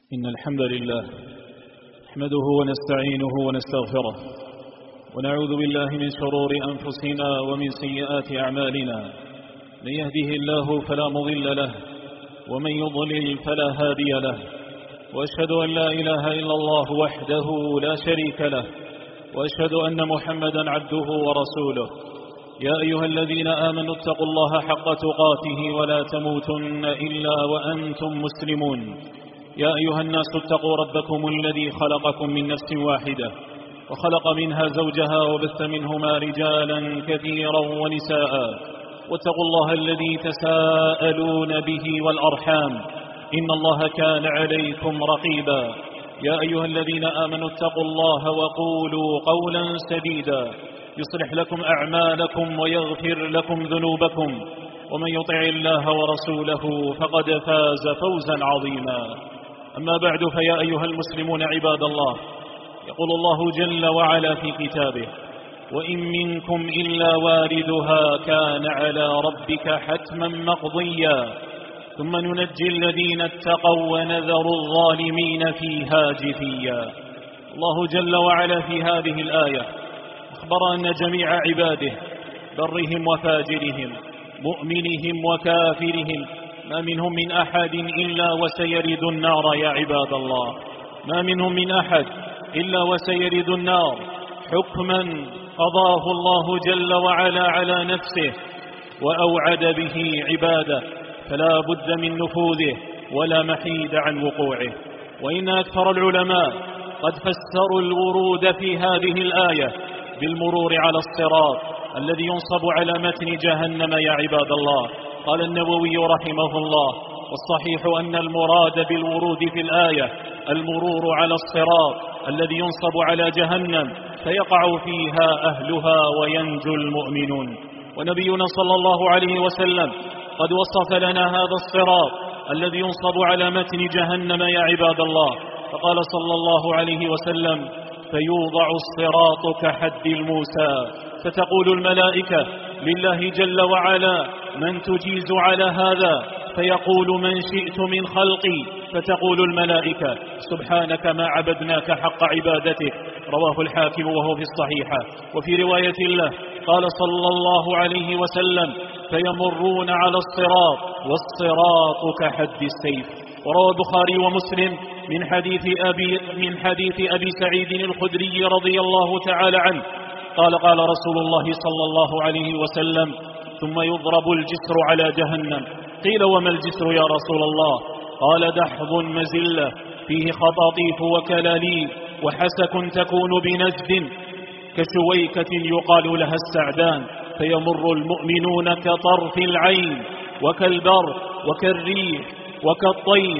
إن الحمد لله نحمده ونستعينه ونستغفره ونعوذ بالله من شرور أنفسنا ومن سيئات أعمالنا. من يهده الله فلا مضل له ومن يضلل فلا هادي له، وأشهد أن لا إله إلا الله وحده لا شريك له، وأشهد أن محمدا عبده ورسوله. يا أيها الذين آمنوا اتقوا الله حق تقاته ولا تموتن إلا وأنتم مسلمون. يا أيها الناس اتقوا ربكم الذي خلقكم من نفس واحدة وخلق منها زوجها وبث منهما رجالا كثيرا ونساء، واتقوا الله الذي تساءلون به والأرحام إن الله كان عليكم رقيبا. يا أيها الذين آمنوا اتقوا الله وقولوا قولا سديدا يصلح لكم أعمالكم ويغفر لكم ذنوبكم، ومن يطع الله ورسوله فقد فاز فوزا عظيما. أما بعد، فيا أيها المسلمون عباد الله، يقول الله جل وعلا في كتابه: وإن منكم إلا واردها كان على ربك حتما مقضيا ثم ننجي الذين اتقوا ونذر الظالمين فيها جثيا. الله جل وعلا في هذه الآية أخبر أن جميع عباده برهم وفاجرهم مؤمنهم وكافرهم ما منهم من أحد إلا وسيرد النار. يا عباد الله، ما منهم من أحد إلا وسيرد النار حكما قضاه الله جل وعلا على نفسه وأوعد به عباده، فلا بد من نفوذه ولا محيد عن وقوعه. وإن أكثر العلماء قد فسروا الورود في هذه الآية بالمرور على الصراط الذي ينصب على متن جهنم. يا عباد الله، قال النووي رحمه الله: والصحيح أن المراد بالورود في الآية المرور على الصراط الذي ينصب على جهنم فيقع فيها أهلها وينجو المؤمنون. ونبينا صلى الله عليه وسلم قد وصف لنا هذا الصراط الذي ينصب على متن جهنم يا عباد الله، فقال صلى الله عليه وسلم: فيوضع الصراط كحد الموسى، فتقول الملائكة لله جل وعلا: من تجيز على هذا؟ فيقول: من شئت من خلقي. فتقول الملائكة: سبحانك ما عبدناك حق عبادتك. رواه الحاكم وهو في الصحيحة. وفي رواية له قال صلى الله عليه وسلم: فيمرون على الصراط والصراط كحد السيف. وروى البخاري ومسلم من حديث أبي سعيد الخدري رضي الله تعالى عنه قال رسول الله صلى الله عليه وسلم: ثم يضرب الجسر على جهنم. قيل: وما الجسر يا رسول الله؟ قال: دحض مزلة فيه خطاطيف وكلاليب وحسك تكون بنجد كشويكة يقال لها السعدان، فيمر المؤمنون كطرف العين وكالبر وكالريح وكالطير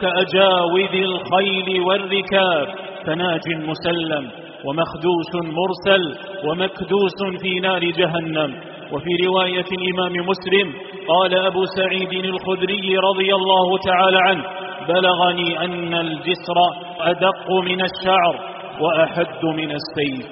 وكأجاود الخيل والركاب، فناج مسلم ومخدوش مرسل ومكدوس في نار جهنم. وفي رواية الإمام مسلم قال أبو سعيد الخدري رضي الله تعالى عنه: بلغني أن الجسر أدق من الشعر وأحد من السيف.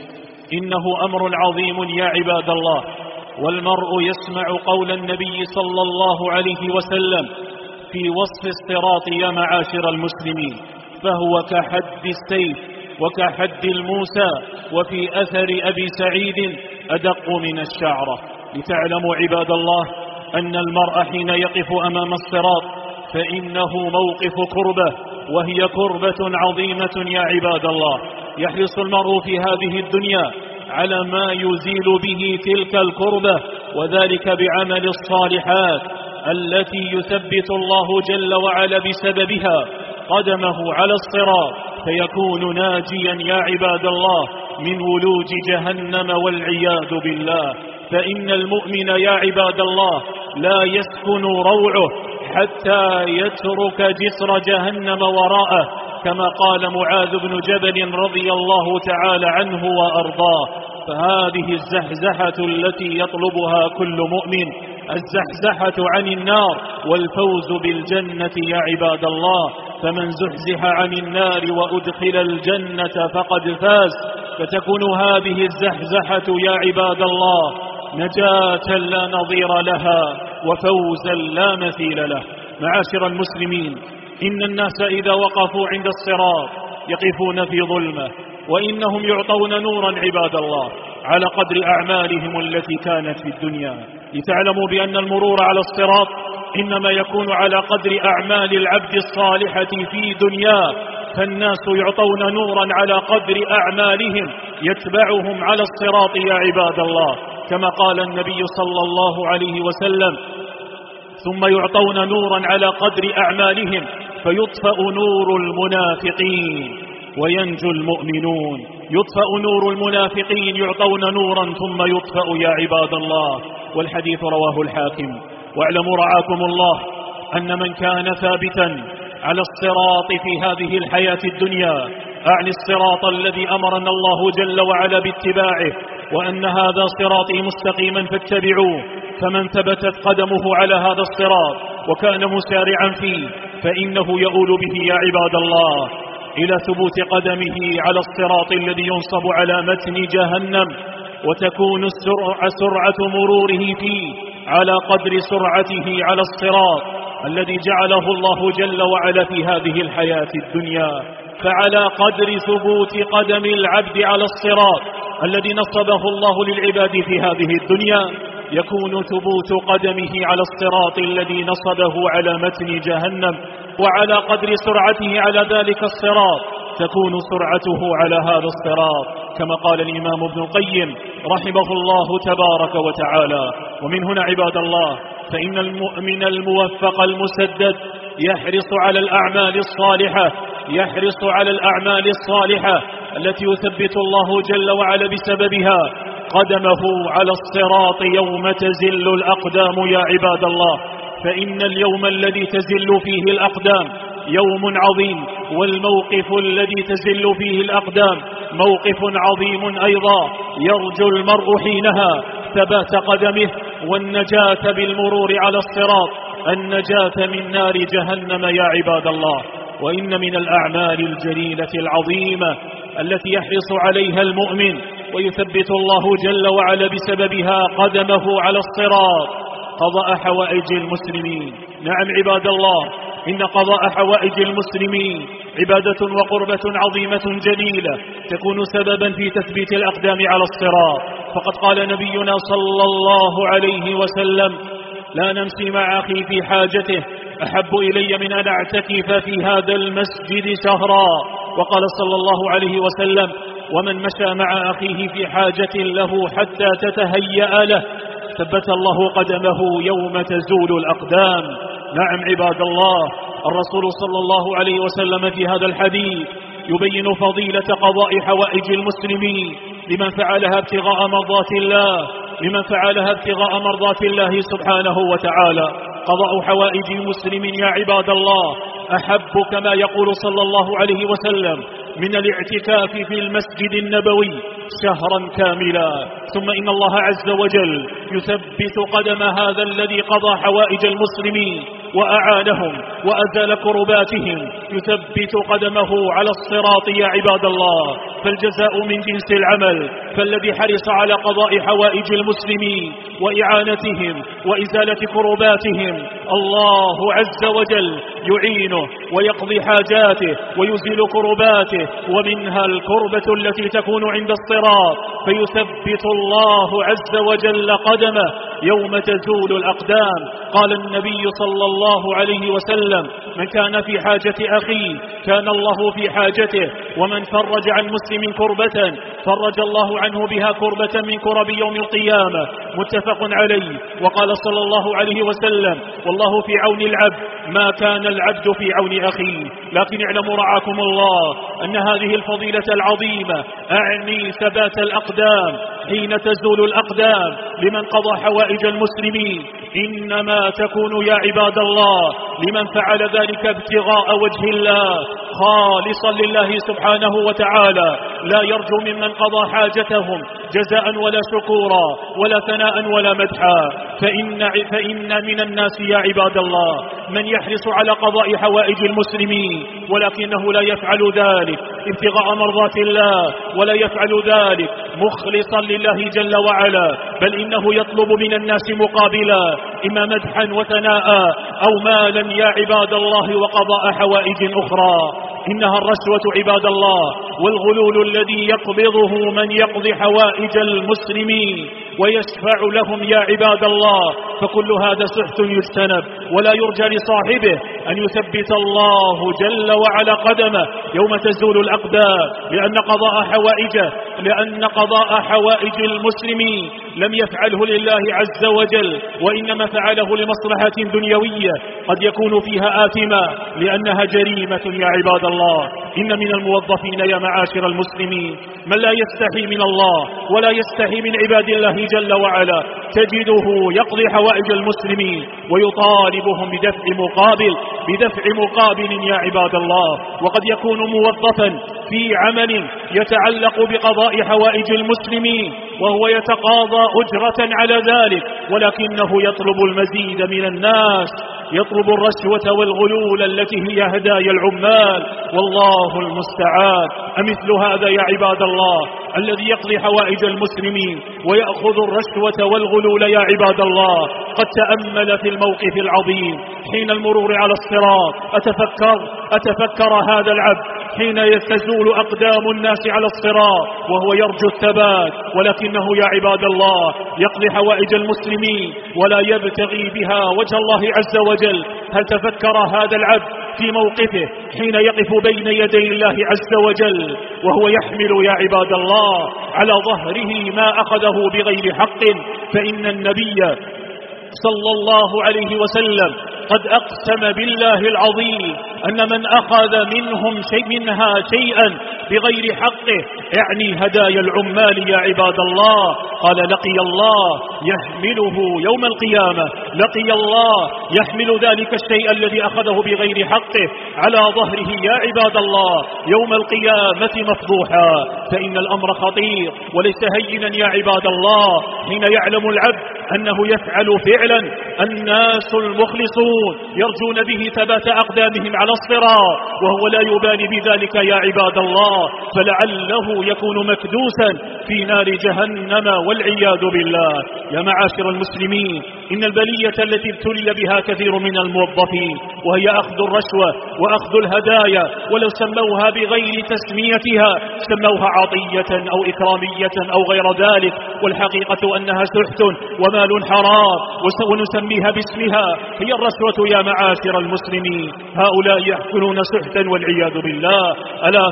إنه أمر عظيم يا عباد الله، والمرء يسمع قول النبي صلى الله عليه وسلم في وصف الصراط يا معاشر المسلمين: فهو كحد السيف وكحد الموسى. وفي أثر أبي سعيد: أدق من الشعرة. لتعلموا عباد الله أن المرء حين يقف أمام الصراط فإنه موقف كربة، وهي كربة عظيمة يا عباد الله. يحرص المرء في هذه الدنيا على ما يزيل به تلك الكربة، وذلك بعمل الصالحات التي يثبت الله جل وعلا بسببها قدمه على الصراط فيكون ناجيا يا عباد الله من ولوج جهنم والعياذ بالله. فإن المؤمن يا عباد الله لا يسكن روعه حتى يترك جسر جهنم وراءه، كما قال معاذ بن جبل رضي الله تعالى عنه وأرضاه. فهذه الزحزحة التي يطلبها كل مؤمن، الزحزحة عن النار والفوز بالجنة يا عباد الله. فمن زحزح عن النار وأدخل الجنة فقد فاز. فتكون هذه الزحزحة يا عباد الله نجاة لا نظير لها وفوزا لا مثيل له. معاشر المسلمين، إن الناس إذا وقفوا عند الصراط يقفون في ظلمة، وإنهم يعطون نورا عباد الله على قدر أعمالهم التي كانت في الدنيا. لتعلموا بأن المرور على الصراط إنما يكون على قدر أعمال العبد الصالحة في دنياه، فالناس يعطون نورا على قدر أعمالهم يتبعهم على الصراط يا عباد الله، كما قال النبي صلى الله عليه وسلم: ثم يعطون نورا على قدر أعمالهم فيطفأ نور المنافقين وينجو المؤمنون. يطفأ نور المنافقين، يعطون نورا ثم يطفأ يا عباد الله. والحديث رواه الحاكم. واعلموا رعاكم الله أن من كان ثابتا على الصراط في هذه الحياة الدنيا، أعني الصراط الذي أمرنا الله جل وعلا باتباعه، وأن هذا صراطي مستقيما فاتبعوه، فمن ثبتت قدمه على هذا الصراط وكان مسارعا فيه فإنه يؤول به يا عباد الله إلى ثبوت قدمه على الصراط الذي ينصب على متن جهنم، وتكون سرعة مروره فيه على قدر سرعته على الصراط الذي جعله الله جل وعلا في هذه الحياة الدنيا. فعلى قدر ثبوت قدم العبد على الصراط الذي نصبه الله للعباد في هذه الدنيا يكون ثبوت قدمه على الصراط الذي نصبه على متن جهنم، وعلى قدر سرعته على ذلك الصراط تكون سرعته على هذا الصراط، كما قال الإمام ابن القيم رحمه الله تبارك وتعالى. ومن هنا عباد الله فإن المؤمن الموفق المسدد يحرص على الأعمال الصالحة، يحرص على الأعمال الصالحة التي يثبت الله جل وعلا بسببها قدمه على الصراط يوم تزل الأقدام يا عباد الله. فإن اليوم الذي تزل فيه الأقدام يوم عظيم، والموقف الذي تزل فيه الأقدام موقف عظيم أيضا، يرجو المرء حينها ثبات قدمه والنجاة بالمرور على الصراط، النجاة من نار جهنم يا عباد الله. وإن من الأعمال الجليلة العظيمة التي يحرص عليها المؤمن ويثبت الله جل وعلا بسببها قدمه على الصراط قضاء حوائج المسلمين. نعم عباد الله، إن قضاء حوائج المسلمين عبادة وقربة عظيمة جليلة تكون سببا في تثبيت الأقدام على الصراط. فقد قال نبينا صلى الله عليه وسلم: لا نمشي مع أخي في حاجته أحب إلي من أن أعتكف في هذا المسجد شهرا. وقال صلى الله عليه وسلم: ومن مشى مع أخيه في حاجة له حتى تتهيأ له ثبت الله قدمه يوم تزول الأقدام. نعم عباد الله، الرسول صلى الله عليه وسلم في هذا الحديث يبين فضيلة قضاء حوائج المسلمين لمن فعلها ابتغاء مرضات الله، لمن فعلها ابتغاء مرضات الله سبحانه وتعالى. قضاء حوائج المسلم يا عباد الله أحب كما يقول صلى الله عليه وسلم من الاعتكاف في المسجد النبوي شهرا كاملا. ثم إن الله عز وجل يثبت قدم هذا الذي قضى حوائج المسلمين وأعانهم وأزال كرباتهم، يثبت قدمه على الصراط يا عباد الله. فالجزاء من جنس العمل، فالذي حرص على قضاء حوائج المسلمين وإعانتهم وإزالة كرباتهم الله عز وجل يعينه ويقضي حاجاته ويزيل كرباته، ومنها الكربة التي تكون عند الصراط، فيثبت الله عز وجل قدمه يوم تزول الأقدام. قال النبي صلى الله عليه وسلم: من كان في حاجة أخيه كان الله في حاجته، ومن فرج عن مسلم كربة فرج الله عنه بها كربة من كرب يوم القيامة. متفق عليه. وقال صلى الله عليه وسلم: والله في عون العبد ما كان العبد في عون أخيه. لكن اعلموا رعاكم الله أن هذه الفضيلة العظيمة أعني ثبات الأقدام حين تزول الأقدام لمن قضى حوائج المسلمين إنما تكون يا عباد الله لمن فعل ذلك ابتغاء وجه الله خالصا لله سبحانه وتعالى، لا يرجو ممن قضى حاجتهم جزاء ولا شكورا ولا ثناء ولا مدحا. فإن من الناس يا عباد الله من يحرص على قضاء حوائج المسلمين ولكنه لا يفعل ذلك ابتغاء مرضات الله، ولا يفعل ذلك مخلصا لله جل وعلا، بل إنه يطلب من الناس مقابلا إما مدحا وثناء أو مالا يا عباد الله وقضاء حوائج أخرى. إنها الرشوة عباد الله والغلول الذي يقبضه من يقضي حوائج المسلمين ويشفع لهم يا عباد الله، فكل هذا سحت يجتنب، ولا يرجى لصاحبه أن يثبت الله جل وعلا قدمه يوم تزول الأقدام، لأن قضاء حوائج المسلمين لم يفعله لله عز وجل، وإنما فعله لمصلحة دنيوية قد يكون فيها آثما لأنها جريمة يا عباد الله. إن من الموظفين يا معاشر المسلمين من لا يستحي من الله ولا يستحي من عباد الله جل وعلا، تجده يقضي حوائج المسلمين ويطالبهم بدفع مقابل يا عباد الله، وقد يكون موظفا في عمل يتعلق بقضاء حوائج المسلمين وهو يتقاضى أجرة على ذلك، ولكنه يطلب المزيد من الناس، يطلب الرشوة والغلول التي هي هدايا العمال، والله المستعان. أمثل هذا يا عباد الله الذي يقضي حوائج المسلمين ويأخذ الرشوة والغلول يا عباد الله قد تأمل في الموقف العظيم حين المرور على الصراط. أتفكر هذا العبد حين تزول أقدام الناس على الصراط وهو يرجو الثبات، ولكنه يا عباد الله يقضي حوائج المسلمين ولا يبتغي بها وجه الله عز وجل. هل تفكر هذا العبد في موقفه حين يقف بين يدي الله عز وجل وهو يحمل يا عباد الله على ظهره ما أخذه بغير حق؟ فإن النبي صلى الله عليه وسلم قد أقسم بالله العظيم أن من أخذ منها شيئا بغير حقه يعني هدايا العمال يا عباد الله، قال لقي الله يحمله يوم القيامة، لقي الله يحمل ذلك الشيء الذي أخذه بغير حقه على ظهره يا عباد الله يوم القيامة مفضوحا. فإن الأمر خطير وليس هينا يا عباد الله حين يعلم العبد أنه يفعل فعلا الناس المخلصون يرجون به ثبات أقدامهم على الصراط وهو لا يبالي بذلك يا عباد الله، فلعله يكون مكدوسا في نار جهنم والعياذ بالله. يا معاشر المسلمين، إن البلية التي ابتلي بها كثير من الموظفين وهي أخذ الرشوة وأخذ الهدايا، ولو سموها بغير تسميتها سموها عطية أو إكرامية أو غير ذلك، والحقيقة أنها سحت ومال حرام ونسميها باسمها، هي الرشوة يا معاشر المسلمين. هؤلاء يأكلون سحتا والعياذ بالله. ألا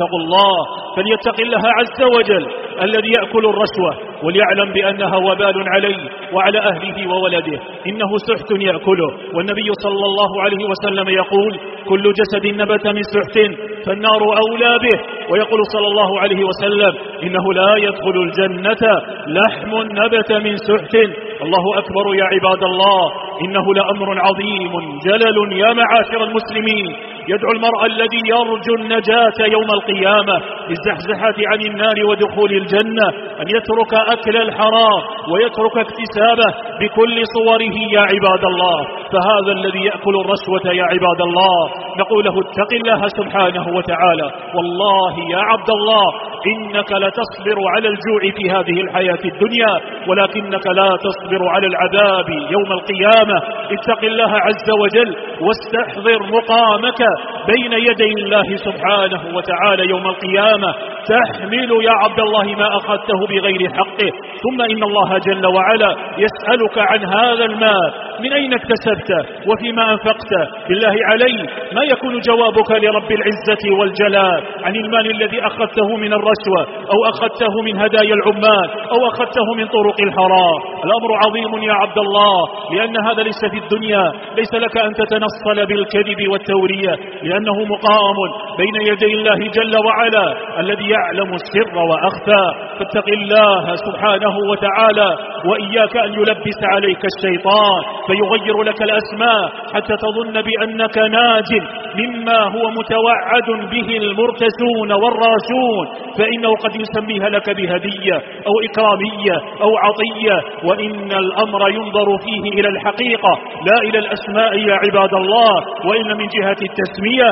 فليتق الله عز وجل الذي يأكل الرشوة وليعلم بأنها وبال عليه وعلى أهله وولده، إنه سحت يأكله. والنبي صلى الله عليه وسلم يقول كل جسد نبت من سحت فالنار أولى به، ويقول صلى الله عليه وسلم إنه لا يدخل الجنة لحم نبت من سحت. الله أكبر يا عباد الله، إنه لأمر عظيم جلل يا معاشر المسلمين. يدعو المرء الذي يرجو النجاة يوم القيامة بالزحزحة عن النار ودخول الجنة أن يترك أكل الحرام ويترك اكتسابه بكل صوره يا عباد الله. فهذا الذي يأكل الرشوة يا عباد الله نقول له اتق الله سبحانه وتعالى، والله يا عبد الله إنك لتصبر على الجوع في هذه الحياة الدنيا ولكنك لا تصبر على العذاب يوم القيامة. اتق الله عز وجل واستحضر مقامك بين يدي الله سبحانه وتعالى يوم القيامة تحمل يا عبد الله ما أخذته بغير حقه، ثم إن الله جل وعلا يسألك عن هذا المال من أين اكتسبته وفيما أنفقته. بالله عليك ما يكون جوابك لرب العزة والجلال عن المال الذي أخذته من الرشوة أو أخذته من هدايا العمال أو أخذته من طرق الحرام؟ الأمر عظيم يا عبد الله، لأن هذا ليس في الدنيا، ليس لك أن تتنصل بالكذب والتورية، لأنه مقام بين يدي الله جل وعلا الذي يعلم السر وأخفى. فاتق الله سبحانه وتعالى، وإياك أن يلبس عليك الشيطان فيغير لك الأسماء حتى تظن بأنك ناج مما هو متوعد به المرتسون والراشون، فإنه قد يسميها لك بهدية أو إكرامية أو عطية، وإن الأمر ينظر فيه إلى الحقيقة لا إلى الأسماء يا عباد الله. وإن من جهة التسمية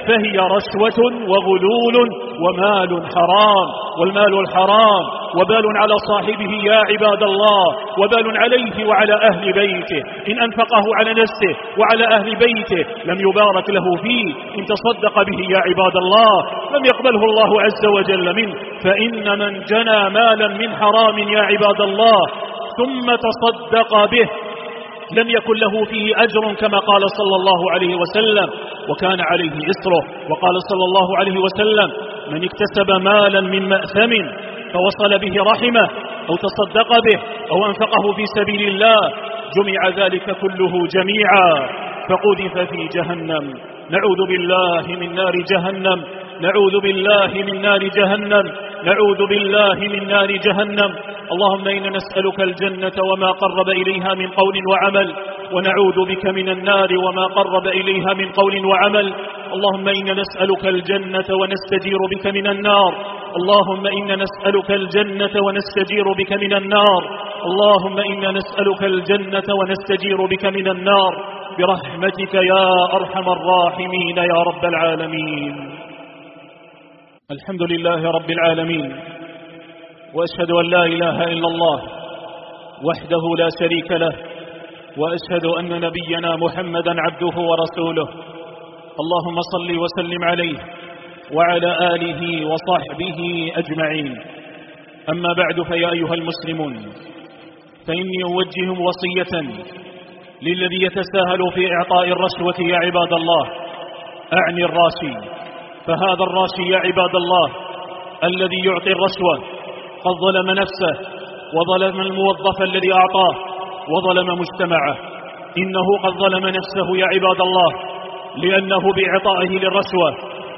فهي رشوة وغلول ومال حرام، والمال الحرام وبال على صاحبه يا عباد الله، وبال عليه وعلى أهل بيته. إن أنفقه على نفسه وعلى أهل بيته لم يبارك له فيه، إن تصدق به يا عباد الله لم يقبله الله عز وجل منه. فإن من جنى مالا من حرام يا عباد الله ثم تصدق به لم يكن له فيه أجر كما قال صلى الله عليه وسلم، وكان عليه إسره. وقال صلى الله عليه وسلم: من اكتسب مالا من مأثم فوصل به رحمه أو تصدق به أو أنفقه في سبيل الله جمع ذلك كله جميعا فقذف في جهنم. نعوذ بالله من نار جهنم، نعوذ بالله من نار جهنم، نعوذ بالله من نار جهنم. اللهم إنا نسألك الجنة وما قرب إليها من قول وعمل، ونعوذ بك من النار وما قرب إليها من قول وعمل. اللهم إنا نسألك الجنة ونستجير بك من النار، اللهم إنا نسألك الجنة ونستجير بك من النار، اللهم إنا نسألك الجنة ونستجير بك من النار برحمتك يا أرحم الراحمين يا رب العالمين. الحمد لله رب العالمين، وأشهد أن لا إله إلا الله وحده لا شريك له، وأشهد أن نبينا محمدا عبده ورسوله. اللهم صل وسلم عليه وعلى آله وصحبه أجمعين. أما بعد، فيا أيها المسلمون، فإني أوجه وصية للذي يتساهل في إعطاء الرشوة يا عباد الله، أعني الراشي. فهذا الراشي يا عباد الله الذي يعطي الرشوة قد ظلم نفسه وظلم الموظف الذي أعطاه وظلم مجتمعه. إنه قد ظلم نفسه يا عباد الله، لأنه بإعطائه للرشوة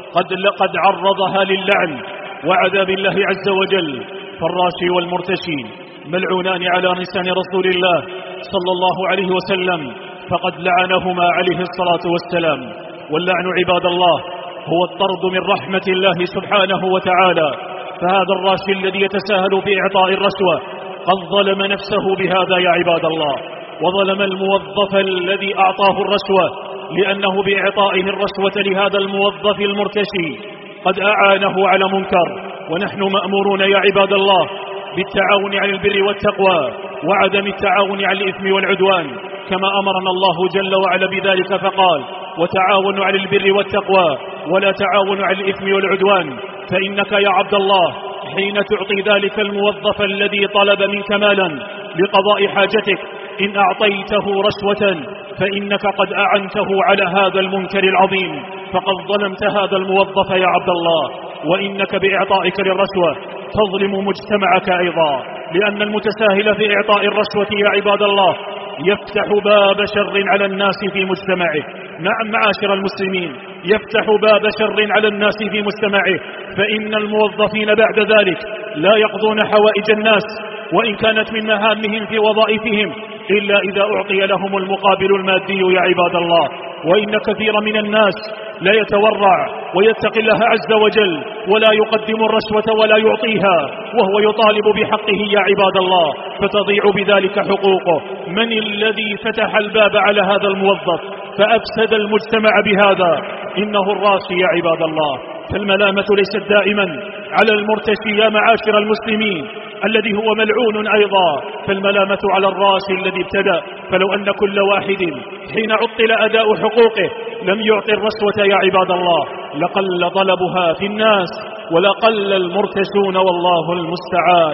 قد عرضها للعن وعذاب الله عز وجل. فالراشي والمرتشي ملعونان على لسان رسول الله صلى الله عليه وسلم، فقد لعنهما عليه الصلاة والسلام. واللعن عباد الله هو الطرد من رحمة الله سبحانه وتعالى. فهذا الراشي الذي يتساهل في إعطاء الرشوة قد ظلم نفسه بهذا يا عباد الله، وظلم الموظف الذي أعطاه الرشوة، لأنه بإعطائه الرشوة لهذا الموظف المرتشي قد أعانه على منكر. ونحن مأمورون يا عباد الله بالتعاون على البر والتقوى وعدم التعاون على الإثم والعدوان، كما أمرنا الله جل وعلا بذلك فقال: وتعاونوا على البر والتقوى ولا تعاونوا على الإثم والعدوان. فإنك يا عبد الله حين تعطي ذلك الموظف الذي طلب منك مالا لقضاء حاجتك إن أعطيته رشوة فإنك قد أعنته على هذا المنكر العظيم، فقد ظلمت هذا الموظف يا عبد الله. وإنك بإعطائك للرشوة تظلم مجتمعك أيضا، لأن المتساهل في إعطاء الرشوة يا عباد الله يفتح باب شر على الناس في مجتمعه. نعم معاشر المسلمين، يفتح باب شر على الناس في مجتمعه. فإن الموظفين بعد ذلك لا يقضون حوائج الناس وإن كانت من مهامهم في وظائفهم إلا إذا أعطي لهم المقابل المادي يا عباد الله. وإن كثير من الناس لا يتورع ويتقي الله عز وجل ولا يقدم الرشوة ولا يعطيها وهو يطالب بحقه يا عباد الله، فتضيع بذلك حقوقه. من الذي فتح الباب على هذا الموظف فأفسد المجتمع بهذا؟ إنه الراشي يا عباد الله. فالملامة ليست دائما على المرتشي يا معاشر المسلمين الذي هو ملعون أيضا، فالملامة على الراشي الذي ابتدأ. فلو أن كل واحد حين عطل أداء حقوقه لم يعطي الرشوة يا عباد الله لقل طلبها في الناس ولقل المرتشون، والله المستعان.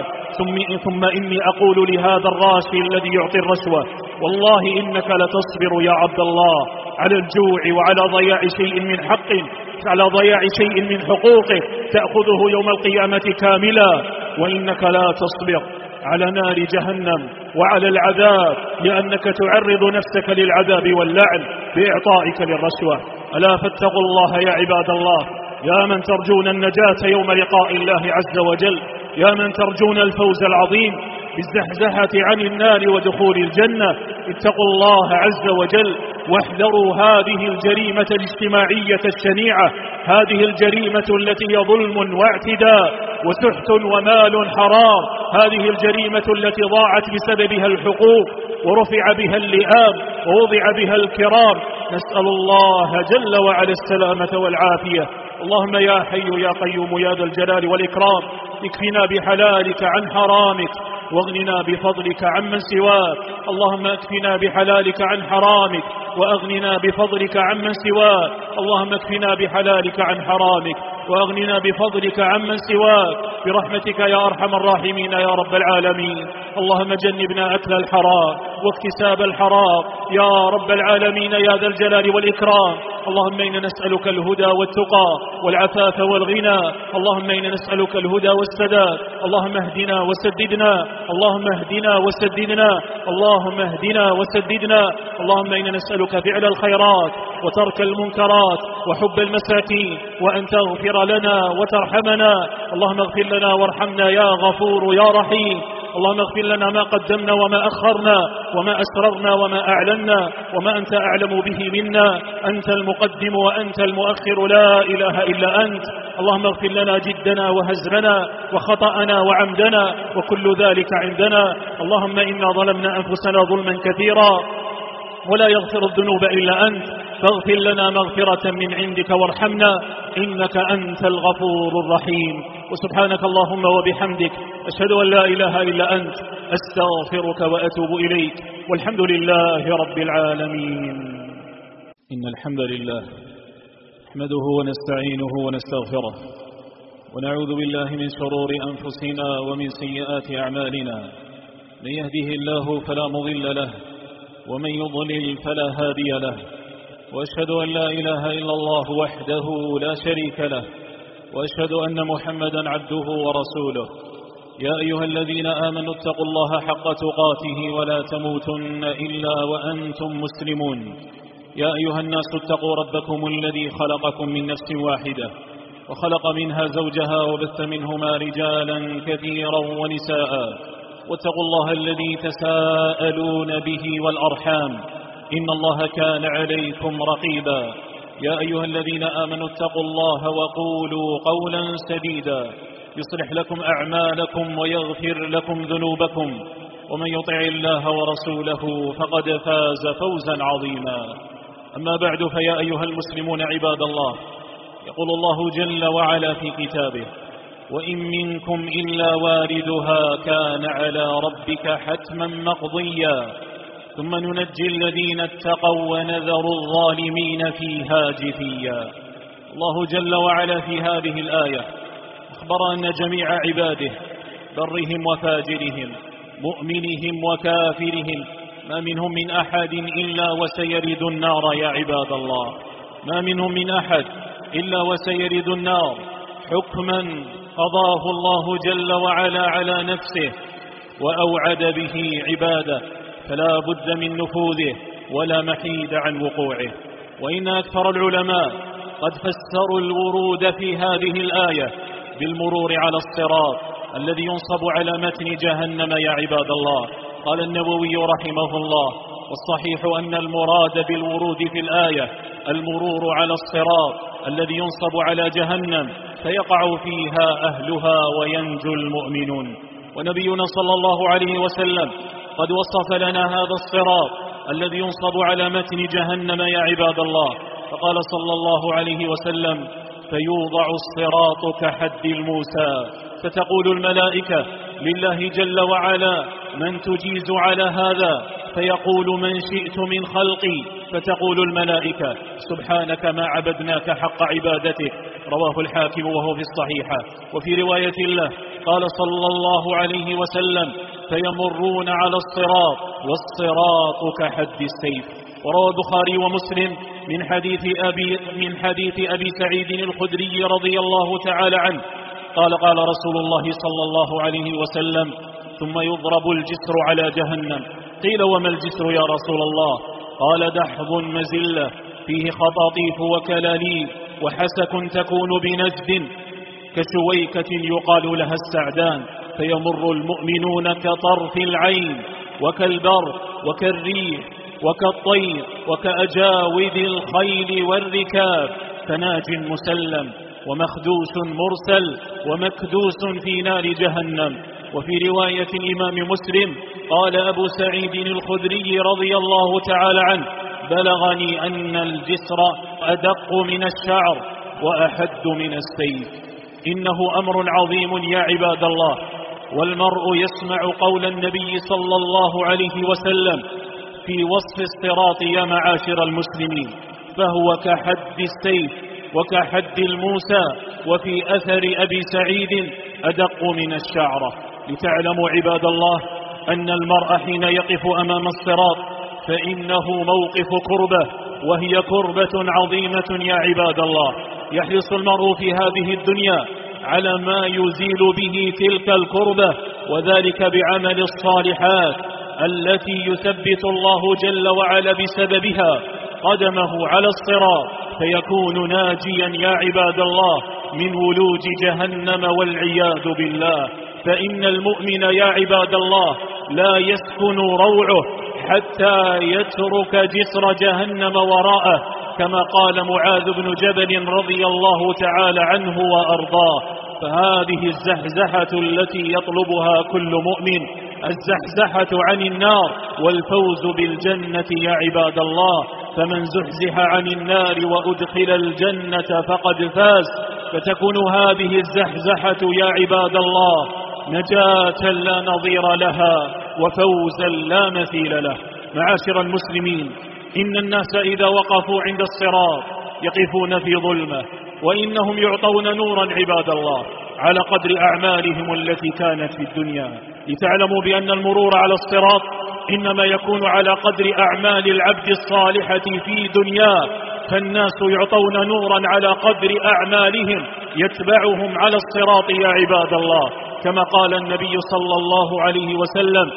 ثم إني أقول لهذا الراشي الذي يعطي الرشوة: والله إنك لتصبر يا عبد الله على الجوع وعلى ضياع شيء من حقه، على ضياع شيء من حقوقه تأخذه يوم القيامة كاملا، وإنك لا تصبر على نار جهنم وعلى العذاب، لأنك تعرض نفسك للعذاب واللعن بإعطائك للرشوة. ألا فاتقوا الله يا عباد الله، يا من ترجون النجاة يوم لقاء الله عز وجل، يا من ترجون الفوز العظيم بالزحزحة عن النار ودخول الجنة. اتقوا الله عز وجل واحذروا هذه الجريمة الاجتماعية الشنيعة، هذه الجريمة التي هي ظلم واعتداء وسحت ومال حرام، هذه الجريمة التي ضاعت بسببها الحقوق ورفع بها اللئام ووضع بها الكرام، نسأل الله جل وعلا السلامة والعافية. اللهم يا حي يا قيوم يا ذا الجلال والإكرام، اكفنا بحلالك عن حرامك، واغننا بفضلك عمن سواك. اللهم اكفنا بحلالك عن حرامك، وأغننا بفضلك عمن سواك. اللهم اكفنا بحلالك عن حرامك، وأغننا بفضلك عمن سواك، برحمتك يا أرحم الراحمين يا رب العالمين. اللهم جنبنا أكل الحرام واكتساب الحرام يا رب العالمين يا ذا الجلال والإكرام. اللهم إنا نسألك الهدى والتقى والعفاف والغنى. اللهم إنا نسألك الهدى والسداد. اللهم اهدنا وسددنا، اللهم اهدنا وسددنا، اللهم اهدنا وسددنا. اللهم إنا نسألك فعل الخيرات وترك المنكرات وحب المساكين، وأن تغفر لنا وترحمنا. اللهم اغفر لنا وارحمنا يا غفور يا رحيم. اللهم اغفر لنا ما قدمنا وما أخرنا وما أسررنا وما أعلنا وما أنت أعلم به منا. أنت المقدم وأنت المؤخر، لا إله إلا أنت. اللهم اغفر لنا جدنا وهزلنا وخطأنا وعمدنا وكل ذلك عندنا. اللهم إنا ظلمنا أنفسنا ظلما كثيرا ولا يغفر الذنوب إلا أنت، فاغفر لنا مغفرة من عندك وارحمنا، إنك أنت الغفور الرحيم. وسبحانك اللهم وبحمدك، أشهد أن لا إله إلا أنت، أستغفرك وأتوب إليك، والحمد لله رب العالمين. إن الحمد لله نحمده ونستعينه ونستغفره، ونعوذ بالله من شرور أنفسنا ومن سيئات أعمالنا. من يهده الله فلا مضل له، ومن يضلل فلا هادي له. وأشهد أن لا إله إلا الله وحده لا شريك له، وأشهد أن محمدا عبده ورسوله. يا أيها الذين آمنوا اتقوا الله حق تقاته ولا تموتن إلا وأنتم مسلمون. يا أيها الناس اتقوا ربكم الذي خلقكم من نفس واحدة، وخلق منها زوجها، وبث منهما رجالا كثيرا ونساء. واتقوا الله الذي تساءلون به والأرحام، إن الله كان عليكم رقيبا. يا أيها الذين آمنوا اتقوا الله وقولوا قولا سديدا يصلح لكم أعمالكم ويغفر لكم ذنوبكم، ومن يطع الله ورسوله فقد فاز فوزا عظيما. أما بعد، فيا أيها المسلمون عباد الله، يقول الله جل وعلا في كتابه: وإن منكم إلا واردها كان على ربك حتما مقضيا ثم ننجي الذين اتقوا ونذر الظالمين فيها جثيا. الله جل وعلا في هذه الآية أخبر أن جميع عباده، برهم وفاجرهم، مؤمنهم وكافرهم، ما منهم من أحد إلا وسيرد النار. يا عباد الله، ما منهم من أحد إلا وسيرد النار، حكما قضاه الله جل وعلا على نفسه وأوعد به عباده، فلا بد من نفوذه ولا محيد عن وقوعه. وإن أكثر العلماء قد فسروا الورود في هذه الآية بالمرور على الصراط الذي ينصب على متن جهنم. يا عباد الله، قال النووي رحمه الله: والصحيح أن المراد بالورود في الآية المرور على الصراط الذي ينصب على جهنم، فيقع فيها أهلها وينجو المؤمنون. ونبينا صلى الله عليه وسلم قد وصف لنا هذا الصراط الذي ينصب على متن جهنم يا عباد الله، فقال صلى الله عليه وسلم: فيوضع الصراط كحد الموسى، فتقول الملائكة لله جل وعلا: من تجيز على هذا؟ فيقول: من شئت من خلقي. فتقول الملائكة: سبحانك ما عبدناك حق عبادتك. رواه الحاكم وهو في الصحيحة. وفي رواية له قال صلى الله عليه وسلم: فيمرون على الصراط والصراط كحد السيف. وروى البخاري ومسلم من حديث أبي سعيد الخدري رضي الله تعالى عنه قال: قال رسول الله صلى الله عليه وسلم: ثم يضرب الجسر على جهنم. قيل: وما الجسر يا رسول الله؟ قال: دحض مزلة فيه خطاطيف وكلاليب وحسك تكون بنجد كسويكة يقال لها السعدان، فيمر المؤمنون كطرف العين وكالبر وكالريح وكالطير وكأجاود الخيل والركاب، فناج مسلم ومخدوش مرسل ومكدوس في نار جهنم. وفي رواية الإمام مسلم قال أبو سعيد الخدري رضي الله تعالى عنه: بلغني أن الجسر أدق من الشعر وأحد من السيف. إنه أمر عظيم يا عباد الله، والمرء يسمع قول النبي صلى الله عليه وسلم في وصف الصراط يا معاشر المسلمين، فهو كحد السيف وكحد الموسى، وفي أثر أبي سعيد أدق من الشعرة. لتعلموا عباد الله أن المرء حين يقف أمام الصراط فإنه موقف كربة، وهي كربة عظيمة يا عباد الله. يحرص المرء في هذه الدنيا على ما يزيل به تلك الكربة، وذلك بعمل الصالحات التي يثبت الله جل وعلا بسببها قدمه على الصراط، فيكون ناجيا يا عباد الله من ولوج جهنم والعياذ بالله. فإن المؤمن يا عباد الله لا يسكن روعه حتى يترك جسر جهنم وراءه، كما قال معاذ بن جبل رضي الله تعالى عنه وأرضاه. فهذه الزحزحة التي يطلبها كل مؤمن، الزحزحة عن النار والفوز بالجنة يا عباد الله. فمن زحزح عن النار وأدخل الجنة فقد فاز. فتكون هذه الزحزحة يا عباد الله نجاة لا نظير لها وفوزا لا مثيل له. معاشر المسلمين، إن الناس إذا وقفوا عند الصراط يقفون في ظلمة، وإنهم يعطون نورا عباد الله على قدر أعمالهم التي كانت في الدنيا. لتعلموا بأن المرور على الصراط إنما يكون على قدر أعمال العبد الصالحة في دنياه، فالناس يعطون نورا على قدر أعمالهم يتبعهم على الصراط يا عباد الله، كما قال النبي صلى الله عليه وسلم: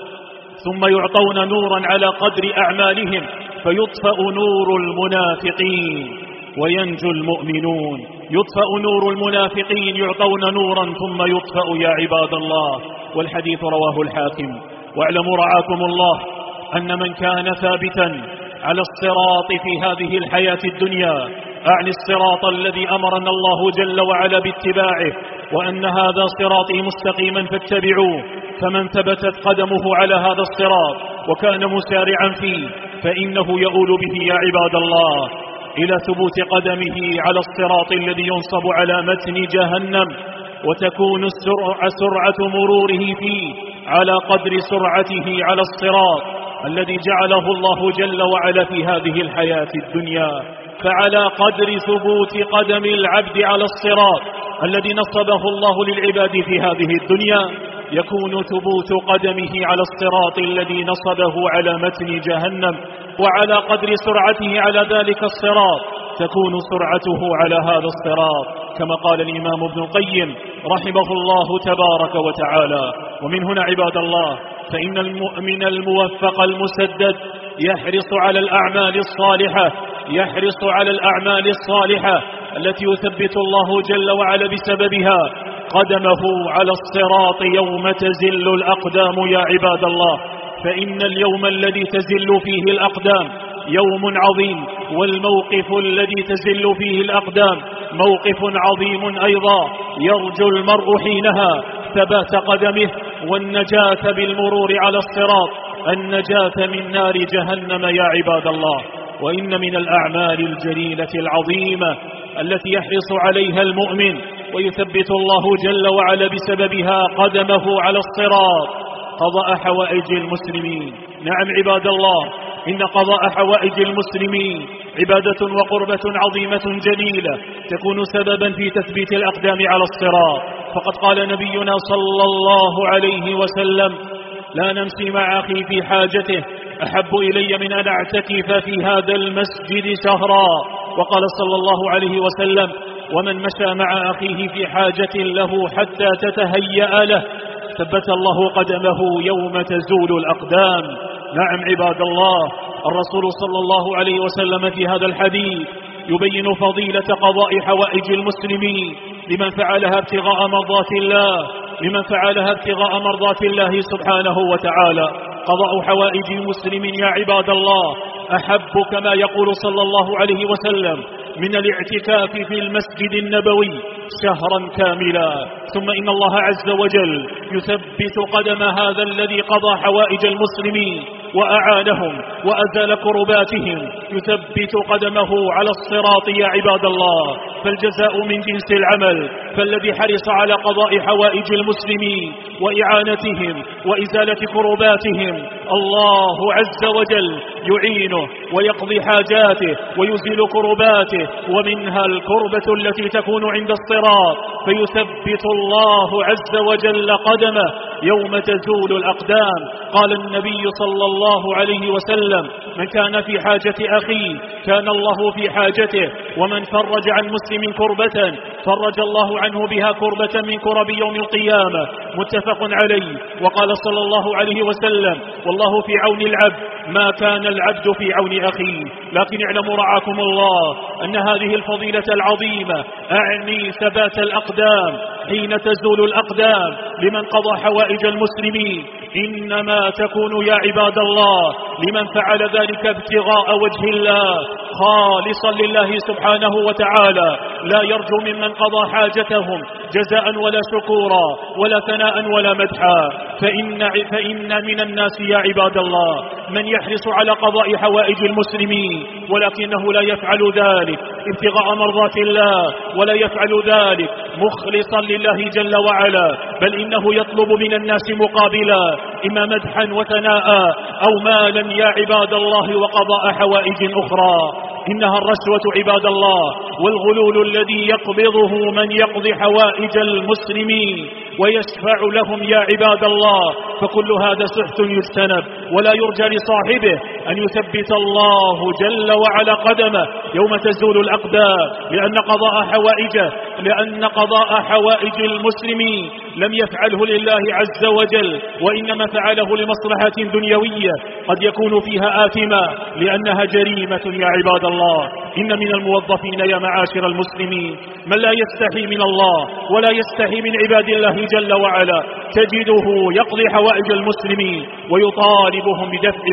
ثم يعطون نورا على قدر أعمالهم فيطفأ نور المنافقين وينجو المؤمنون. يطفأ نور المنافقين، يعطون نورا ثم يطفأ يا عباد الله. والحديث رواه الحاكم. واعلموا رعاكم الله أن من كان ثابتا على الصراط في هذه الحياة الدنيا، أعني الصراط الذي أمرنا الله جل وعلا باتباعه، وأن هذا صراطي مستقيما فاتبعوه، فمن ثبتت قدمه على هذا الصراط وكان مسارعا فيه فإنه يؤول به يا عباد الله إلى ثبوت قدمه على الصراط الذي ينصب على متن جهنم، وتكون سرعة مروره فيه على قدر سرعته على الصراط الذي جعله الله جل وعلا في هذه الحياة الدنيا. فعلى قدر ثبوت قدم العبد على الصراط الذي نصبه الله للعباد في هذه الدنيا يكون ثبوت قدمه على الصراط الذي نصبه على متن جهنم، وعلى قدر سرعته على ذلك الصراط تكون سرعته على هذا الصراط، كما قال الإمام ابن القيم رحمه الله تبارك وتعالى. ومن هنا عباد الله فإن المؤمن الموفق المسدد يحرص على الأعمال الصالحة، يحرص على الأعمال الصالحة التي يثبت الله جل وعلا بسببها قدمه على الصراط يوم تزل الأقدام يا عباد الله. فإن اليوم الذي تزل فيه الأقدام يوم عظيم، والموقف الذي تزل فيه الأقدام موقف عظيم أيضا، يرجو المرء حينها ثبات قدمه والنجاة بالمرور على الصراط، النجاة من نار جهنم يا عباد الله. وإن من الأعمال الجليلة العظيمة التي يحرص عليها المؤمن ويثبت الله جل وعلا بسببها قدمه على الصراط قضاء حوائج المسلمين. نعم عباد الله، إن قضاء حوائج المسلمين عبادة وقربة عظيمة جليلة تكون سببا في تثبيت الأقدام على الصراط. فقد قال نبينا صلى الله عليه وسلم: لا نمشي مع أخي في حاجته أحب إلي من أن أعتكف في هذا المسجد شهرا. وقال صلى الله عليه وسلم: ومن مشى مع أخيه في حاجة له حتى تتهيأ له ثبت الله قدمه يوم تزول الأقدام. نعم عباد الله، الرسول صلى الله عليه وسلم في هذا الحديث يبين فضيلة قضاء حوائج المسلمين لمن فعلها ابتغاء مرضات الله، لمن فعلها ابتغاء مرضات الله سبحانه وتعالى. قضاء حوائج المسلم يا عباد الله أحب كما يقول صلى الله عليه وسلم من الاعتكاف في المسجد النبوي شهرا كاملا. ثم إن الله عز وجل يثبت قدم هذا الذي قضى حوائج المسلمين وأعانهم وأزال كرباتهم يثبت قدمه على الصراط يا عباد الله. فالجزاء من جنس العمل، فالذي حرص على قضاء حوائج المسلمين وإعانتهم وإزالة كرباتهم الله عز وجل يعينه ويقضي حاجاته ويزيل كرباته، ومنها الكربة التي تكون عند الصراط، فيثبت الله عز وجل قدمه يوم تزول الأقدام. قال النبي صلى الله عليه وسلم: من كان في حاجة أخيه كان الله في حاجته، ومن فرج عن مسلم كربة فرج الله عنه بها كربة من كرب يوم القيامة. متفق عليه. وقال صلى الله عليه وسلم: والله في عون العبد ما كان العبد في عون أخيه. لكن اعلموا رعاكم الله أن هذه الفضيلة العظيمة أعني ثبات الأقدام حين تزول الأقدام لمن قضى حوائج المسلمين إنما تكون يا عباد الله لمن فعل ذلك ابتغاء وجه الله خالصا لله سبحانه وتعالى، لا يرجو ممن قضى حاجتهم جزاء ولا شكورا ولا ثناء ولا مدحا. فإن من الناس يا عباد الله من يحرص على قضاء حوائج المسلمين ولكنه لا يفعل ذلك ابتغاء مرضات الله، ولا يفعل ذلك مخلصا لله جل وعلا، بل إنه يطلب من الناس مقابلا إما مدحا وثناء أو مالا يا عباد الله وقضاء حوائج أخرى. إنها الرشوة عباد الله والغلول الذي يقبضه من يقضي حوائج المسلمين ويشفع لهم يا عباد الله، فكل هذا سحت يجتنب، ولا يرجى لصاحبه أن يثبت الله جل وعلا قدمه يوم تزول الأقدام، لأن قضاء حوائج المسلمين لم يفعله لله عز وجل، وإنما فعله لمصلحة دنيوية قد يكون فيها آثما لأنها جريمة يا عباد الله. إن من الموظفين يا معاشر المسلمين من لا يستحي من الله ولا يستحي من عباد الله جل وعلا، تجده يقضي حوائج المسلمين ويطالبهم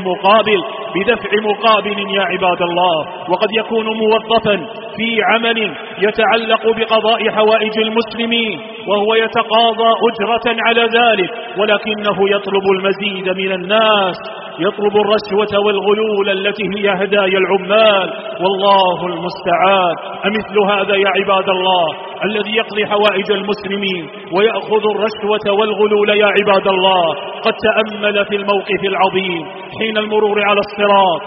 بدفع مقابل يا عباد الله، وقد يكون موظفا في عمل يتعلق بقضاء حوائج المسلمين وهو يتقاضى أجرة على ذلك، ولكنه يطلب المزيد من الناس، يطلب الرشوة والغلول التي هي هدايا العمال، والله المستعان. أمثل هذا يا عباد الله الذي يقضي حوائج المسلمين ويأخذ الرشوة والغلول يا عباد الله قد تأمل في الموقف العظيم حين المرور على الصراط.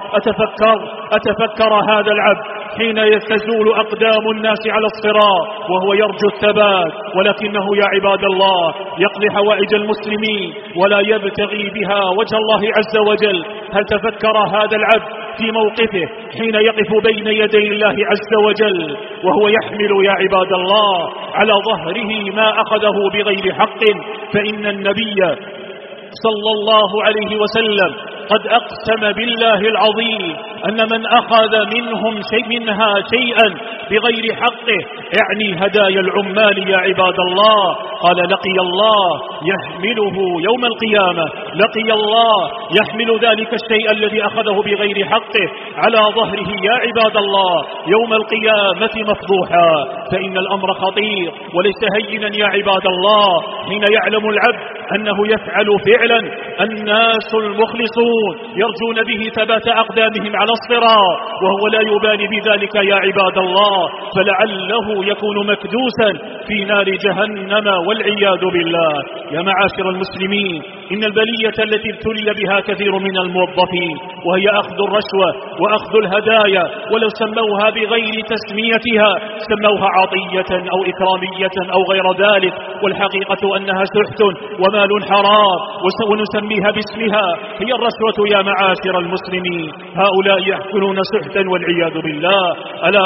أتفكر هذا العبد حين تزول أقدام الناس على الصراط وهو يرجو الثبات، ولكنه يا عباد الله يقضي حوائج المسلمين ولا يبتغي بها وجه الله عز وجل. هل تفكر هذا العبد في موقفه حين يقف بين يدي الله عز وجل وهو يحمل يا عباد الله على ظهره ما أخذه بغير حق؟ فإن النبي صلى الله عليه وسلم قد أقسم بالله العظيم أن من أخذ منها شيئا بغير حقه يعني هدايا العمال يا عباد الله، قال لقي الله يحمله يوم القيامة، لقي الله يحمل ذلك الشيء الذي أخذه بغير حقه على ظهره يا عباد الله يوم القيامة مفضوحا. فإن الأمر خطير وليس هينا يا عباد الله حين يعلم العبد أنه يفعل فعلا الناس المخلصون يرجون به ثبات أقدامهم على الصراط وهو لا يبالي بذلك يا عباد الله، فلعله يكون مكدوسا في نار جهنم والعياذ بالله. يا معاشر المسلمين إن البلية التي ابتلي بها كثير من الموظفين وهي أخذ الرشوة وأخذ الهدايا، ولو سموها بغير تسميتها سموها عطية أو إكرامية أو غير ذلك، والحقيقة أنها سحت ومال حرام ونسميها باسمها، هي الرشوة يا معاشر المسلمين. هؤلاء يأكلون سحتا والعياذ بالله. ألا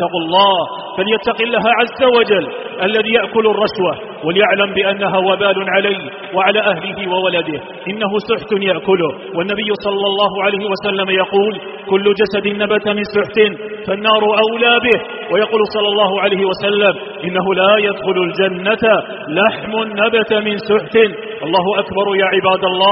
فليتق الله عز وجل الذي يأكل الرشوة وليعلم بأنها وبال عليه وعلى أهله وولده، إنه سحت يأكله. والنبي صلى الله عليه وسلم يقول كل جسد نبت من سحت فالنار أولى به، ويقول صلى الله عليه وسلم إنه لا يدخل الجنة لحم نبت من سحت. الله أكبر يا عباد الله.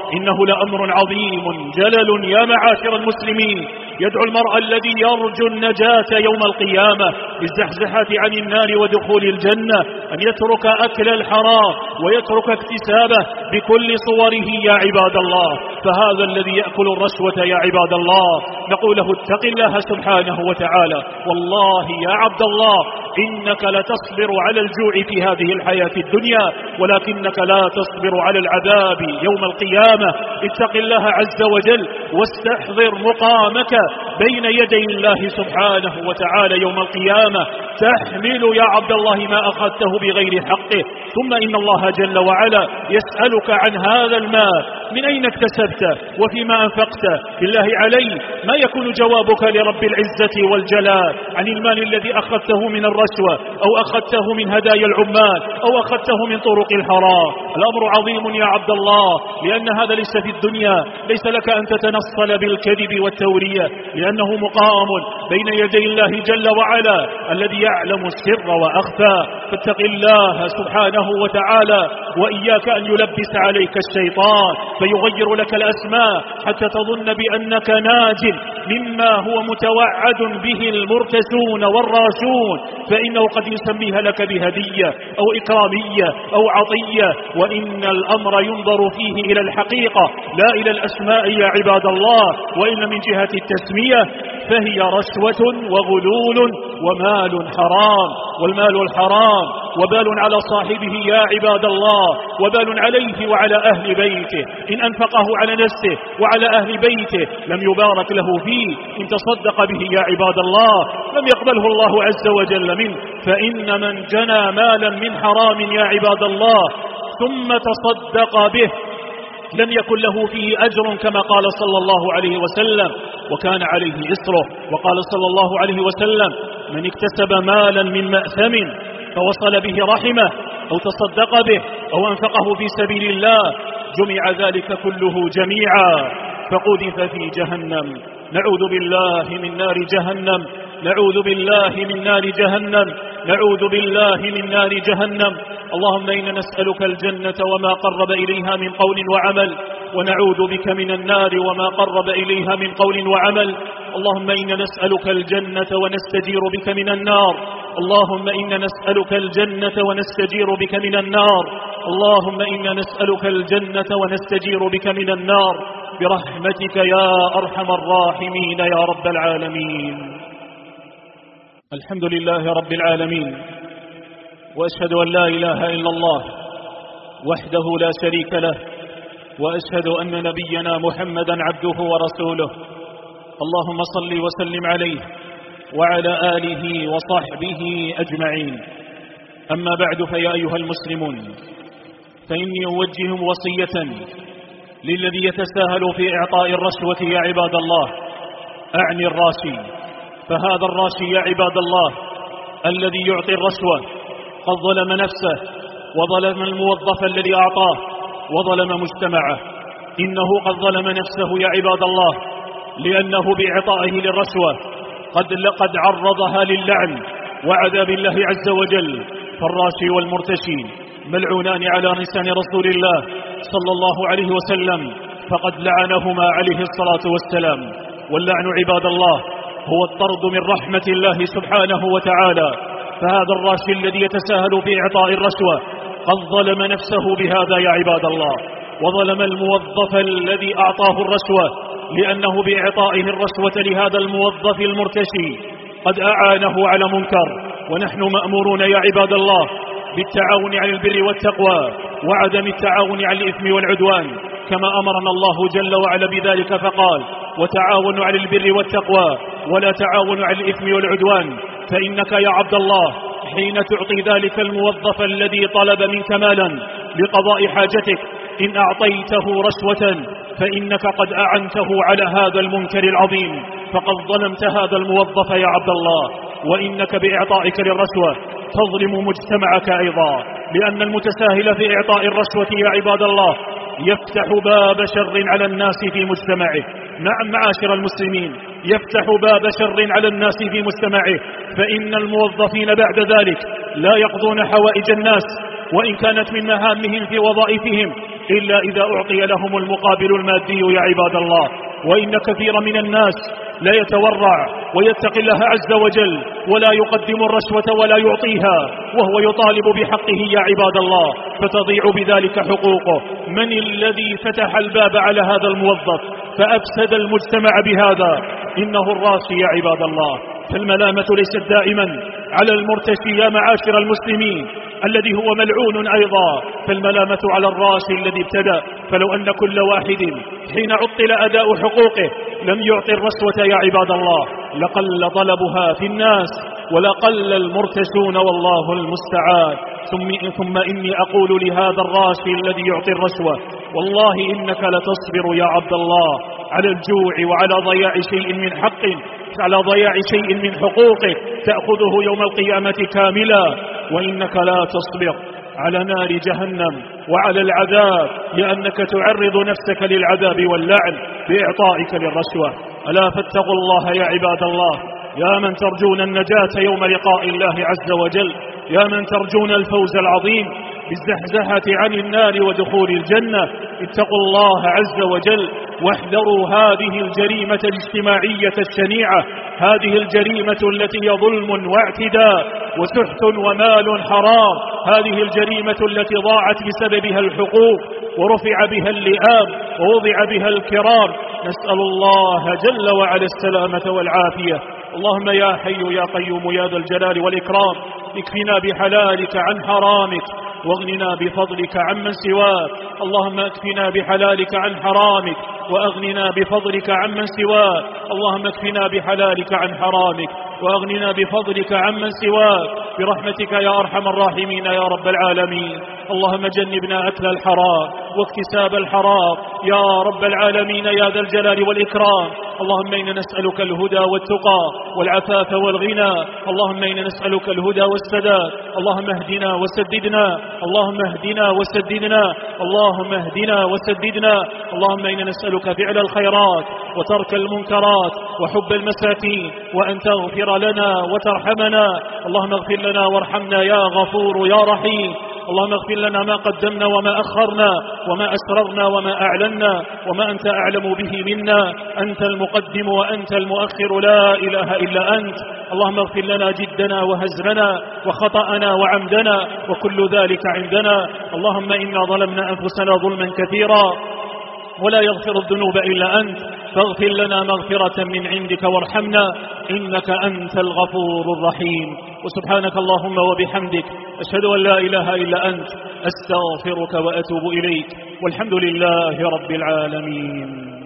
إنه لأمر عظيم جلل يا معاشر المسلمين، يدعو المرء الذي يرجو النجاة يوم القيامة بالزحزحة عن النار ودخول الجنة أن يترك أكل الحرام ويترك اكتسابه بكل صوره يا عباد الله. فهذا الذي يأكل الرشوة يا عباد الله نقول له اتق الله سبحانه وتعالى، والله يا عبد الله إنك لتصبر على الجوع في هذه الحياة الدنيا ولكنك لا تصبر على العذاب يوم القيامة. اتق الله عز وجل واستحضر مقامك بين يدي الله سبحانه وتعالى يوم القيامة، تحمل يا عبد الله ما أخذته بغير حقه، ثم إن الله جل وعلا يسألك عن هذا المال من أين اكتسبته وفيما أنفقته. بالله علي ما يكون جوابك لرب العزة والجلال عن المال الذي أخذته من الرشوة أو أخذته من هدايا العمال أو أخذته من طرق الحرام؟ الأمر عظيم يا عبد الله، لأن هذا ليس في الدنيا، ليس لك أن تتنصل بالكذب والتورية، لأنه مقام بين يدي الله جل وعلا الذي يعلم السر وأخفى. فاتق الله سبحانه وتعالى، وإياك أن يلبس عليك الشيطان فيغير لك الأسماء حتى تظن بأنك ناج مما هو متوعد به المرتسون والراشون، فإنه قد يسميها لك بهدية أو إكرامية أو عطية، وإن الأمر ينظر فيه إلى الحقيقة لا إلى الأسماء يا عباد الله. وإن من جهة التسمية فهي رشوة وغلول ومال حرام، والمال الحرام وبال على صاحبه يا عباد الله، وبال عليه وعلى أهل بيته. إن أنفقه على نفسه وعلى أهل بيته لم يبارك له فيه، إن تصدق به يا عباد الله لم يقبله الله عز وجل منه. فإن من جنى مالا من حرام يا عباد الله ثم تصدق به لم يكن له فيه أجر كما قال صلى الله عليه وسلم، وكان عليه إصره. وقال صلى الله عليه وسلم من اكتسب مالا من مأثم فوصل به رحمه أو تصدق به أو أنفقه في سبيل الله جمع ذلك كله جميعا فقذف في جهنم. نعوذ بالله من نار جهنم، نعوذ بالله من نار جهنم، نعوذ بالله من نار جهنم. اللهم إنا نسألك الجنة وما قرب إليها من قول وعمل، ونعوذ بك من النار وما قرب إليها من قول وعمل. اللهم إنا نسألك الجنة ونستجير بك من النار، اللهم إنا نسألك الجنة ونستجير بك من النار، اللهم إنا نسألك الجنة ونستجير بك من النار برحمتك يا أرحم الراحمين يا رب العالمين. الحمد لله رب العالمين، وأشهد أن لا إله إلا الله وحده لا شريك له، وأشهد أن نبينا محمدا عبده ورسوله. اللهم صل وسلم عليه وعلى آله وصحبه أجمعين. أما بعد، فيا أيها المسلمون، فإني أوجه وصية للذي يتساهل في إعطاء الرشوة يا عباد الله، أعني الراشي. فهذا الراشي يا عباد الله الذي يعطي الرشوة قد ظلم نفسه وظلم الموظف الذي أعطاه وظلم مجتمعه. إنه قد ظلم نفسه يا عباد الله، لأنه بإعطائه للرشوة قد عرضها للعن وعذاب الله عز وجل. فالراشي والمرتشي ملعونان على لسان رسول الله صلى الله عليه وسلم، فقد لعنهما عليه الصلاة والسلام. واللعن عباد الله هو الطرد من رحمة الله سبحانه وتعالى. فهذا الراشي الذي يتساهل في إعطاء الرشوة قد ظلم نفسه بهذا يا عباد الله، وظلم الموظف الذي أعطاه الرشوة، لأنه بإعطائه الرشوة لهذا الموظف المرتشي قد أعانه على منكر. ونحن مأمورون يا عباد الله بالتعاون على البر والتقوى وعدم التعاون على الإثم والعدوان، كما أمرنا الله جل وعلا بذلك فقال وتعاونوا على البر والتقوى ولا تعاونوا على الإثم والعدوان. فإنك يا عبد الله حين تعطي ذلك الموظف الذي طلب منك مالا لقضاء حاجتك إن أعطيته رشوة فإنك قد أعنته على هذا المنكر العظيم، فقد ظلمت هذا الموظف يا عبد الله. وإنك بإعطائك للرشوة تظلم مجتمعك أيضا، لأن المتساهل في إعطاء الرشوة يا عباد الله يفتح باب شر على الناس في مجتمعه. نعم معاشر المسلمين، يفتح باب شر على الناس في مجتمعه، فإن الموظفين بعد ذلك لا يقضون حوائج الناس، وإن كانت من مهامهم في وظائفهم إلا إذا أعطي لهم المقابل المادي يا عباد الله. وإن كثيرا من الناس لا يتورع ويتقي الله عز وجل ولا يقدم الرشوة ولا يعطيها وهو يطالب بحقه يا عباد الله، فتضيع بذلك حقوقه. من الذي فتح الباب على هذا الموظف فأفسد المجتمع بهذا؟ إنه الراشي يا عباد الله. فالملامة ليست دائما على المرتشي يا معاشر المسلمين الذي هو ملعون أيضا، فالملامة على الراشي الذي ابتدأ. فلو أن كل واحد حين عطل أداء حقوقه لم يعطي الرشوة يا عباد الله لقل طلبها في الناس ولقل المرتشون والله المستعان. ثم إني أقول لهذا الراشي الذي يعطي الرشوة والله إنك لتصبر يا عبد الله على الجوع وعلى ضياع شيء من حقه، على ضياع شيء من حقوقه تأخذه يوم القيامة كاملا، وإنك لا تصبر على نار جهنم وعلى العذاب لأنك تعرض نفسك للعذاب واللعن بإعطائك للرشوة. ألا فاتقوا الله يا عباد الله، يا من ترجون النجاة يوم لقاء الله عز وجل، يا من ترجون الفوز العظيم بالزحزحة عن النار ودخول الجنة، اتقوا الله عز وجل واحذروا هذه الجريمة الاجتماعية الشنيعة، هذه الجريمة التي هي ظلم واعتداء وسحت ومال حرام، هذه الجريمة التي ضاعت بسببها الحقوق ورفع بها اللئام ووضع بها الكرام. نسأل الله جل وعلا السلامة والعافية. اللهم يا حي يا قيوم يا ذا الجلال والإكرام اكفنا بحلالك عن حرامك واغننا بفضلك عمن سواك. اللهم اكفنا بحلالك عن حرامك وأغننا بفضلك عمن سواك. اللهم اكفنا بحلالك عن حرامك وأغننا بفضلك عمن سواك برحمتك يا أرحم الراحمين يا رب العالمين. اللهم جنبنا أكل الحرام واكتساب الحرام يا رب العالمين يا ذا الجلال والإكرام. اللهم إنا نسألك الهدى والتقى والعفاف والغنى. اللهم إنا نسألك الهدى والسداد. اللهم اهدنا وسددنا، اللهم اهدنا وسددنا، اللهم اهدنا وسددنا. اللهم إنا نسألك فعل الخيرات وترك المنكرات وحب المساكين وأن تغفر لنا وترحمنا. اللهم اغفر لنا وارحمنا يا غفور يا رحيم. اللهم اغفر لنا ما قدمنا وما أخرنا وما أسررنا وما أعلنا وما أنت أعلم به منا. أنت المقدم وأنت المؤخر، لا إله إلا أنت. اللهم اغفر لنا جدنا وهزلنا وخطأنا وعمدنا وكل ذلك عندنا. اللهم إنا ظلمنا أنفسنا ظلما كثيرا ولا يغفر الذنوب إلا أنت، فاغفر لنا مغفرة من عندك وارحمنا إنك أنت الغفور الرحيم. وسبحانك اللهم وبحمدك أشهد أن لا إله إلا أنت، أستغفرك وأتوب إليك، والحمد لله رب العالمين.